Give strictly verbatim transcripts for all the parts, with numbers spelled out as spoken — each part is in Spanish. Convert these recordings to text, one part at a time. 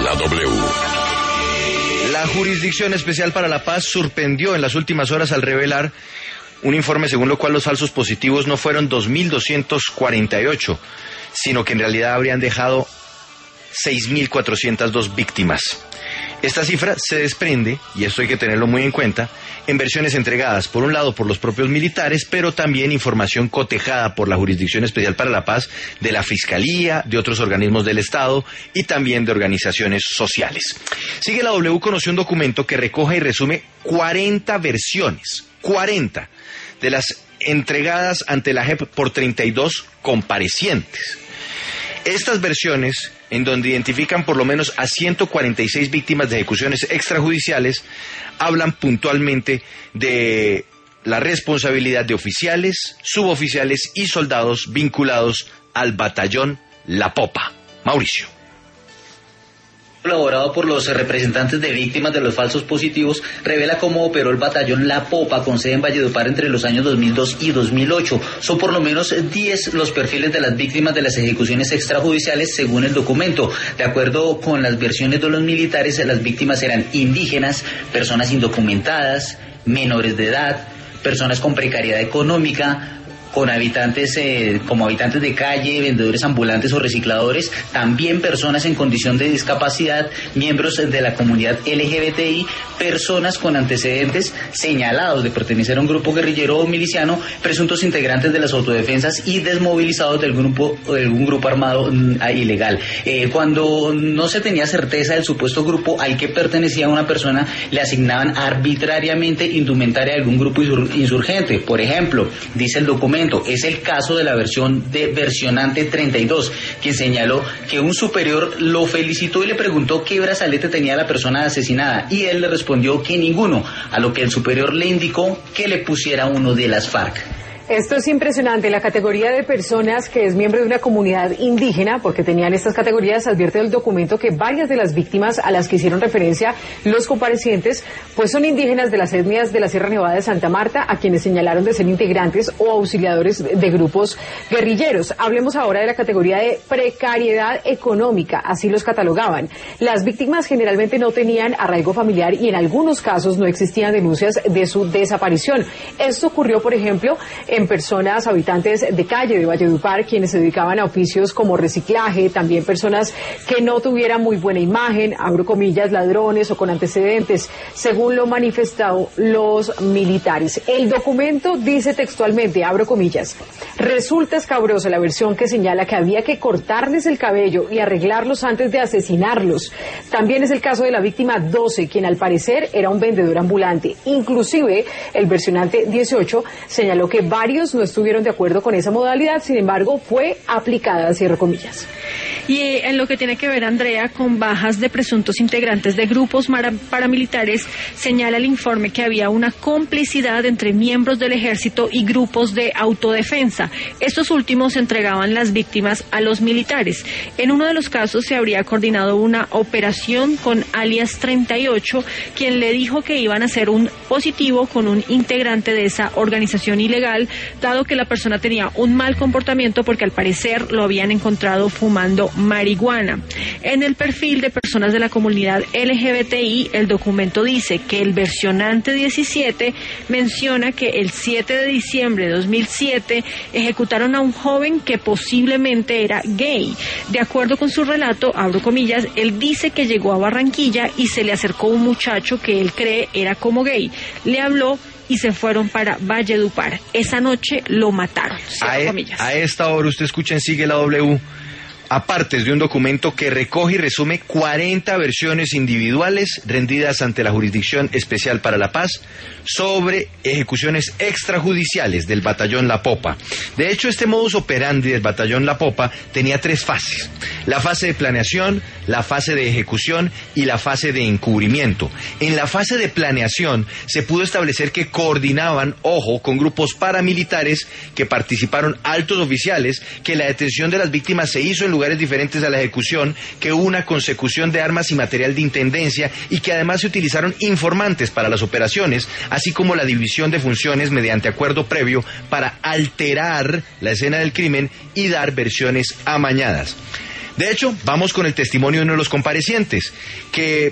la W. La Jurisdicción Especial para la Paz sorprendió en las últimas horas al revelar un informe según lo cual los falsos positivos no fueron dos mil doscientos cuarenta y ocho, sino que en realidad habrían dejado seis mil cuatrocientas dos víctimas. Esta cifra se desprende, y esto hay que tenerlo muy en cuenta, en versiones entregadas, por un lado, por los propios militares, pero también información cotejada por la Jurisdicción Especial para la Paz, de la Fiscalía, de otros organismos del Estado y también de organizaciones sociales. Sigue la W conoció un documento que recoge y resume cuarenta versiones, cuarenta, de las entregadas ante la J E P por treinta y dos comparecientes. Estas versiones, en donde identifican por lo menos a ciento cuarenta y seis víctimas de ejecuciones extrajudiciales, hablan puntualmente de la responsabilidad de oficiales, suboficiales y soldados vinculados al batallón La Popa. Mauricio. Elaborado por los representantes de víctimas de los falsos positivos, revela cómo operó el batallón La Popa con sede en Valledupar entre los años dos mil dos y dos mil ocho. Son por lo menos diez los perfiles de las víctimas de las ejecuciones extrajudiciales según el documento. De acuerdo con las versiones de los militares, las víctimas eran indígenas, personas indocumentadas, menores de edad, personas con precariedad económica, con habitantes eh, como habitantes de calle, vendedores ambulantes o recicladores, también personas en condición de discapacidad, miembros de la comunidad L G B T I, personas con antecedentes señalados de pertenecer a un grupo guerrillero o miliciano, presuntos integrantes de las autodefensas y desmovilizados del grupo de algún grupo armado mm, ilegal. Eh, cuando no se tenía certeza del supuesto grupo al que pertenecía una persona, le asignaban arbitrariamente indumentaria de algún grupo insur- insurgente. Por ejemplo, dice el documento, es el caso de la versión de versionante treinta y dos, quien señaló que un superior lo felicitó y le preguntó qué brazalete tenía la persona asesinada, y él le respondió que ninguno, a lo que el superior le indicó que le pusiera uno de las FARC. Esto es impresionante. La categoría de personas que es miembro de una comunidad indígena, porque tenían estas categorías, advierte el documento que varias de las víctimas a las que hicieron referencia los comparecientes, pues son indígenas de las etnias de la Sierra Nevada de Santa Marta, a quienes señalaron de ser integrantes o auxiliadores de grupos guerrilleros. Hablemos ahora de la categoría de precariedad económica, así los catalogaban. Las víctimas generalmente no tenían arraigo familiar y en algunos casos no existían denuncias de su desaparición. Esto ocurrió, por ejemplo, en personas habitantes de calle de Valledupar, quienes se dedicaban a oficios como reciclaje, también personas que no tuvieran muy buena imagen, abro comillas, ladrones o con antecedentes, según lo manifestado los militares. El documento dice textualmente, abro comillas, resulta escabrosa la versión que señala que había que cortarles el cabello y arreglarlos antes de asesinarlos. También es el caso de la víctima doce, quien al parecer era un vendedor ambulante. Inclusive, el versionante dieciocho señaló que varios no estuvieron de acuerdo con esa modalidad, sin embargo, fue aplicada, cierro comillas. Y en lo que tiene que ver, Andrea, con bajas de presuntos integrantes de grupos paramilitares, señala el informe que había una complicidad entre miembros del ejército y grupos de autodefensa. Estos últimos entregaban las víctimas a los militares. En uno de los casos se habría coordinado una operación con alias treinta y ocho, quien le dijo que iban a hacer un positivo con un integrante de esa organización ilegal, dado que la persona tenía un mal comportamiento porque al parecer lo habían encontrado fumando marihuana. En el perfil de personas de la comunidad L G B T I, el documento dice que el versionante diecisiete menciona que el siete de diciembre de dos mil siete ejecutaron a un joven que posiblemente era gay. De acuerdo con su relato, abro comillas, él dice que llegó a Barranquilla y se le acercó un muchacho que él cree era como gay. Le habló y se fueron para Valledupar. Esa noche lo mataron. A, e, a esta hora usted escucha en Sigue la W, apartes de un documento que recoge y resume cuarenta versiones individuales rendidas ante la Jurisdicción Especial para la Paz sobre ejecuciones extrajudiciales del batallón La Popa. De hecho, este modus operandi del batallón La Popa tenía tres fases: la fase de planeación, la fase de ejecución y la fase de encubrimiento. En la fase de planeación se pudo establecer que coordinaban, ojo, con grupos paramilitares, que participaron altos oficiales, que la detención de las víctimas se hizo en lugares diferentes a la ejecución, que hubo una consecución de armas y material de intendencia y que además se utilizaron informantes para las operaciones, así como la división de funciones mediante acuerdo previo para alterar la escena del crimen y dar versiones amañadas. De hecho, vamos con el testimonio de uno de los comparecientes, que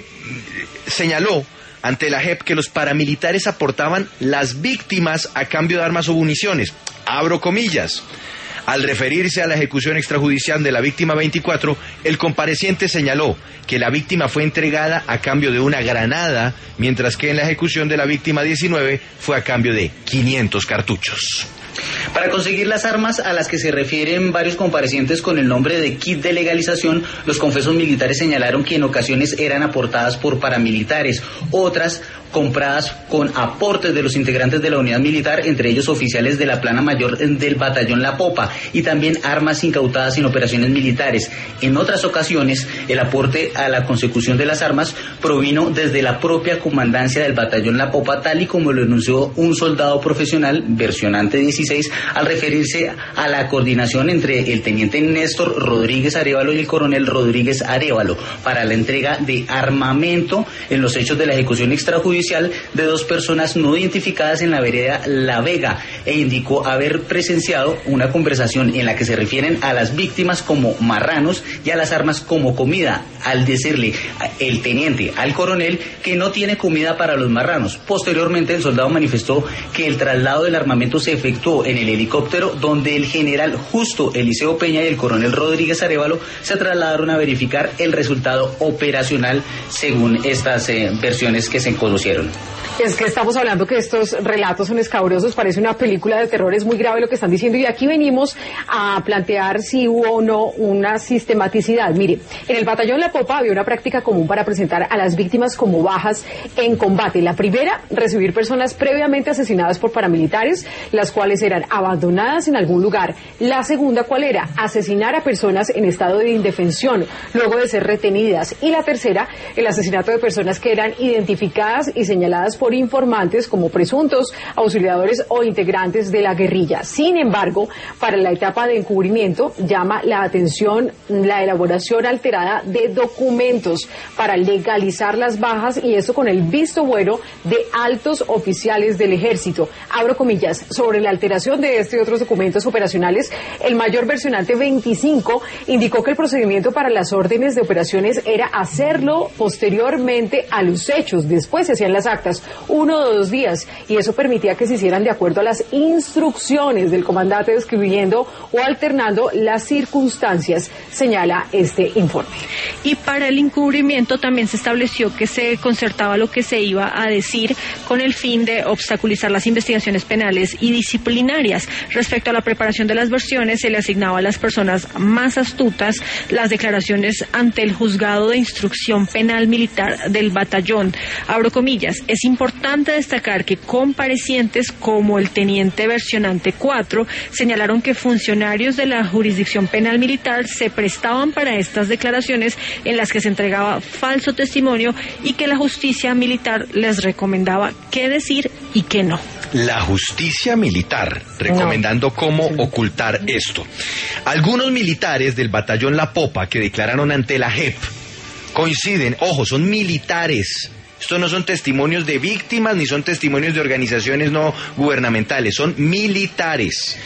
señaló ante la J E P que los paramilitares aportaban las víctimas a cambio de armas o municiones. Abro comillas. Al referirse a la ejecución extrajudicial de la víctima veinticuatro, el compareciente señaló que la víctima fue entregada a cambio de una granada, mientras que en la ejecución de la víctima diecinueve fue a cambio de quinientos cartuchos. Para conseguir las armas a las que se refieren varios comparecientes con el nombre de kit de legalización, los confesos militares señalaron que en ocasiones eran aportadas por paramilitares, otras compradas con aportes de los integrantes de la unidad militar, entre ellos oficiales de la plana mayor del batallón La Popa, y también armas incautadas en operaciones militares. En otras ocasiones, el aporte a la consecución de las armas provino desde la propia comandancia del batallón La Popa, tal y como lo enunció un soldado profesional, versionante dieciséis, al referirse a la coordinación entre el teniente Néstor Rodríguez Arévalo y el coronel Rodríguez Arévalo para la entrega de armamento en los hechos de la ejecución extrajudicial de dos personas no identificadas en la vereda La Vega, e indicó haber presenciado una conversación en la que se refieren a las víctimas como marranos y a las armas como comida, al decirle el teniente al coronel que no tiene comida para los marranos. Posteriormente, el soldado manifestó que el traslado del armamento se efectuó en el helicóptero, donde el general Justo Eliseo Peña y el coronel Rodríguez Arévalo se trasladaron a verificar el resultado operacional según estas eh, versiones que se conocieron. Es que estamos hablando que estos relatos son escabrosos, parece una película de terror, es muy grave lo que están diciendo, y aquí venimos a plantear si hubo o no una sistematicidad. Mire, en el batallón La Popa había una práctica común para presentar a las víctimas como bajas en combate. La primera, recibir personas previamente asesinadas por paramilitares, las cuales eran abandonadas en algún lugar. La segunda, ¿cuál era? Asesinar a personas en estado de indefensión, luego de ser retenidas. Y la tercera, el asesinato de personas que eran identificadas y señaladas por informantes como presuntos auxiliadores o integrantes de la guerrilla. Sin embargo, para la etapa de encubrimiento llama la atención la elaboración alterada de documentos para legalizar las bajas, y eso con el visto bueno de altos oficiales del ejército. Abro comillas, sobre la alteración de este y otros documentos operacionales, el mayor versionante veinticinco indicó que el procedimiento para las órdenes de operaciones era hacerlo posteriormente a los hechos. Después se hacían las actas, uno o dos días, y eso permitía que se hicieran de acuerdo a las instrucciones del comandante, describiendo o alternando las circunstancias, señala este informe. Y para el encubrimiento también se estableció que se concertaba lo que se iba a decir con el fin de obstaculizar las investigaciones penales y disciplinarias. Respecto a la preparación de las versiones, se le asignaba a las personas más astutas las declaraciones ante el juzgado de instrucción penal militar del batallón. Abro comillas, es importante destacar que comparecientes como el teniente versionante cuatro señalaron que funcionarios de la jurisdicción penal militar se prestaban para estas declaraciones en las que se entregaba falso testimonio y que la justicia militar les recomendaba qué decir y qué no. La justicia militar recomendando cómo ocultar esto. Algunos militares del batallón La Popa que declararon ante la J E P coinciden, ojo, son militares. Estos no son testimonios de víctimas ni son testimonios de organizaciones no gubernamentales, son militares.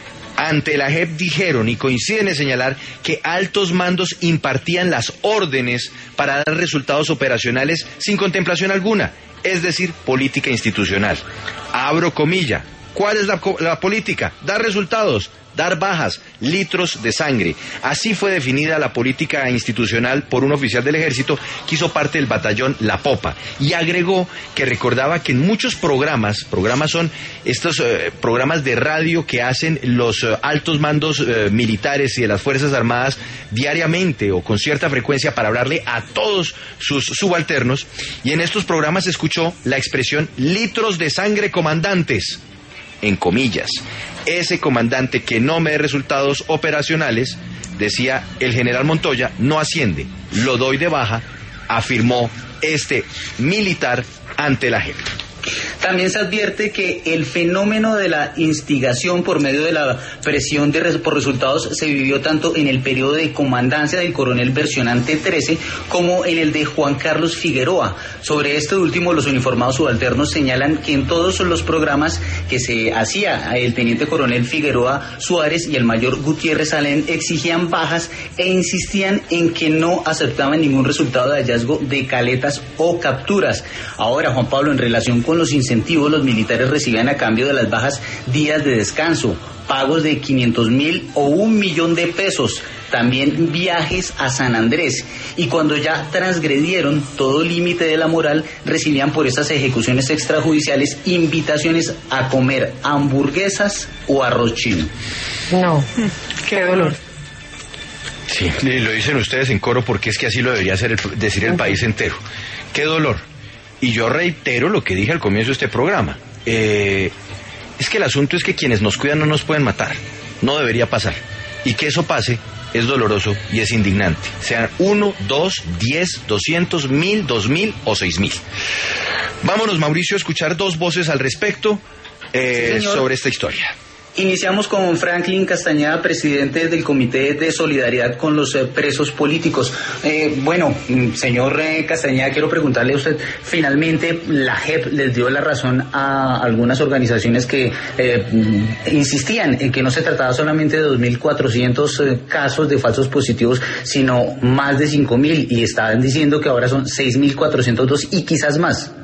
Ante la J E P dijeron y coinciden en señalar que altos mandos impartían las órdenes para dar resultados operacionales sin contemplación alguna, es decir, política institucional. Abro comilla. ¿Cuál es la, la política? Dar resultados, dar bajas, litros de sangre. Así fue definida la política institucional por un oficial del ejército que hizo parte del batallón La Popa, y agregó que recordaba que en muchos programas, programas son estos eh, programas de radio que hacen los eh, altos mandos eh, militares y de las Fuerzas Armadas diariamente o con cierta frecuencia para hablarle a todos sus subalternos, y en estos programas se escuchó la expresión litros de sangre comandantes, en comillas. Ese comandante que no me dé resultados operacionales, decía el general Montoya, no asciende, lo doy de baja, afirmó este militar ante la J E P. También se advierte que el fenómeno de la instigación por medio de la presión de res, por resultados se vivió tanto en el periodo de comandancia del coronel Versionante trece como en el de Juan Carlos Figueroa. Sobre este último, los uniformados subalternos señalan que en todos los programas que se hacía el teniente coronel Figueroa Suárez y el mayor Gutiérrez Alén exigían bajas e insistían en que no aceptaban ningún resultado de hallazgo de caletas o capturas. Ahora, Juan Pablo, en relación con los incentivos, los militares recibían a cambio de las bajas días de descanso, pagos de quinientos mil o un millón de pesos, también viajes a San Andrés, y cuando ya transgredieron todo límite de la moral, recibían por estas ejecuciones extrajudiciales invitaciones a comer hamburguesas o arroz chino. No, qué dolor. Sí, lo dicen ustedes en coro porque es que así lo debería hacer el, decir el país entero. Qué dolor. Y yo reitero lo que dije al comienzo de este programa. Eh, es que el asunto es que quienes nos cuidan no nos pueden matar. No debería pasar. Y que eso pase es doloroso y es indignante. Sean uno, dos, diez, doscientos, mil, dos mil o seis mil. Vámonos, Mauricio, a escuchar dos voces al respecto eh, sí, sobre esta historia. Iniciamos con Franklin Castañeda, presidente del Comité de Solidaridad con los eh, Presos Políticos. Eh, bueno, señor eh, Castañeda, quiero preguntarle a usted, finalmente la J E P les dio la razón a algunas organizaciones que eh, insistían en que no se trataba solamente de dos mil cuatrocientos eh, casos de falsos positivos, sino más de cinco mil, y estaban diciendo que ahora son seis mil cuatrocientos dos y quizás más.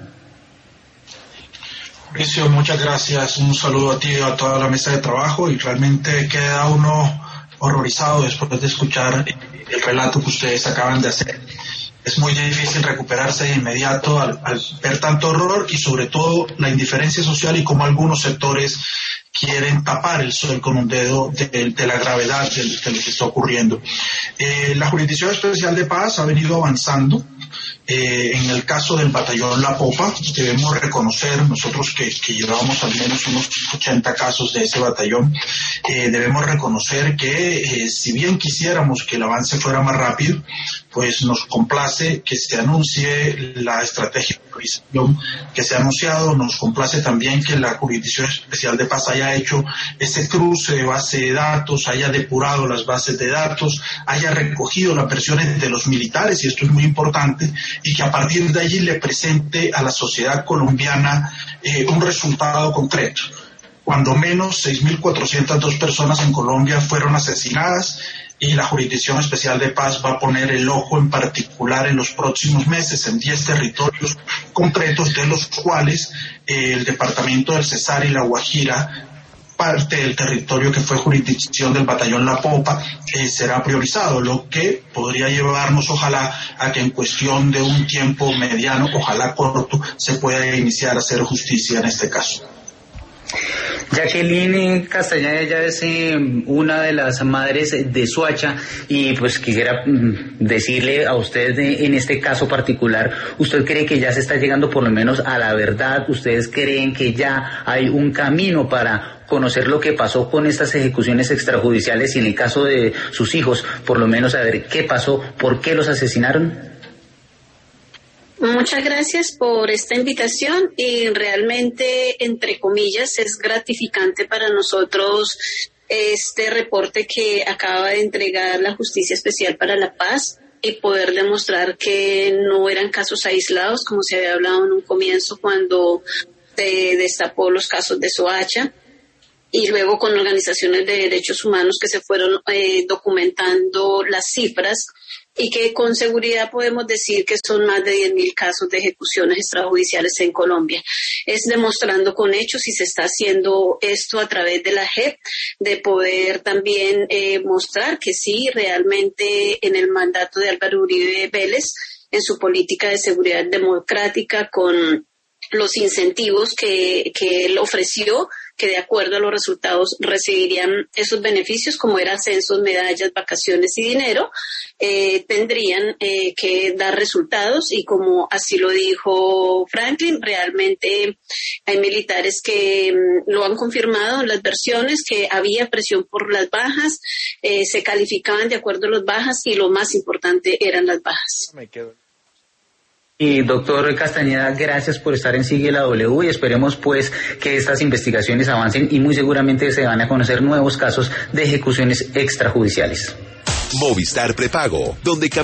Mauricio, muchas gracias, un saludo a ti y a toda la mesa de trabajo, y realmente queda uno horrorizado después de escuchar el relato que ustedes acaban de hacer. Es muy difícil recuperarse de inmediato al, al ver tanto horror y sobre todo la indiferencia social y cómo algunos sectores quieren tapar el sol con un dedo de, de la gravedad de, de lo que está ocurriendo. Eh, la Jurisdicción Especial de Paz ha venido avanzando. Eh, en el caso del batallón La Popa, debemos reconocer, nosotros que, que llevamos al menos unos ochenta casos de ese batallón, eh, debemos reconocer que eh, si bien quisiéramos que el avance fuera más rápido, pues nos complace que se anuncie la estrategia de priorización que se ha anunciado, nos complace también que la Jurisdicción Especial de Paz haya hecho ese cruce de base de datos, haya depurado las bases de datos, haya recogido las versiones de los militares, y esto es muy importante, y que a partir de allí le presente a la sociedad colombiana eh, un resultado concreto. Cuando menos seis mil cuatrocientas dos personas en Colombia fueron asesinadas, y la Jurisdicción Especial de Paz va a poner el ojo en particular en los próximos meses en diez territorios concretos, de los cuales eh, el departamento del Cesar y la Guajira, parte del territorio que fue jurisdicción del batallón La Popa, eh, será priorizado, lo que podría llevarnos ojalá a que en cuestión de un tiempo mediano, ojalá corto, se pueda iniciar a hacer justicia en este caso. Jacqueline Castañeda, ella es eh, una de las madres de Soacha, y pues quisiera mm, decirle a usted de, en este caso particular, ¿usted cree que ya se está llegando por lo menos a la verdad? ¿Ustedes creen que ya hay un camino para conocer lo que pasó con estas ejecuciones extrajudiciales, y en el caso de sus hijos, por lo menos saber qué pasó, por qué los asesinaron? Muchas gracias por esta invitación, y realmente, entre comillas, es gratificante para nosotros este reporte que acaba de entregar la Justicia Especial para la Paz, y poder demostrar que no eran casos aislados, como se había hablado en un comienzo cuando se destapó los casos de Soacha, y luego con organizaciones de derechos humanos que se fueron eh, documentando las cifras, y que con seguridad podemos decir que son más de diez mil casos de ejecuciones extrajudiciales en Colombia. Es demostrando con hechos, y se está haciendo esto a través de la J E P, de poder también eh, mostrar que sí, realmente en el mandato de Álvaro Uribe Vélez, en su política de seguridad democrática, con los incentivos que, que él ofreció, que de acuerdo a los resultados recibirían esos beneficios, como eran ascensos, medallas, vacaciones y dinero, eh, tendrían eh, que dar resultados, y como así lo dijo Franklin, realmente hay militares que mm, lo han confirmado en las versiones, que había presión por las bajas, eh, se calificaban de acuerdo a las bajas, y lo más importante eran las bajas. Me quedo. Y doctor Castañeda, gracias por estar en Sigue la W y esperemos pues que estas investigaciones avancen y muy seguramente se van a conocer nuevos casos de ejecuciones extrajudiciales. Movistar Prepago, donde